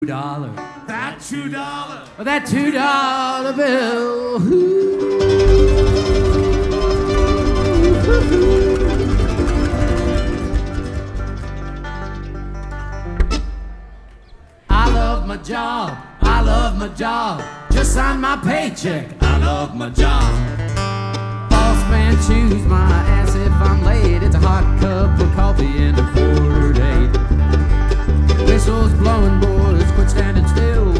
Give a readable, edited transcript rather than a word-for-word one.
$2. That $2. Oh, that $2 bill. I love my job. I love my job. Just sign my paycheck. I love my job. Boss man, choose my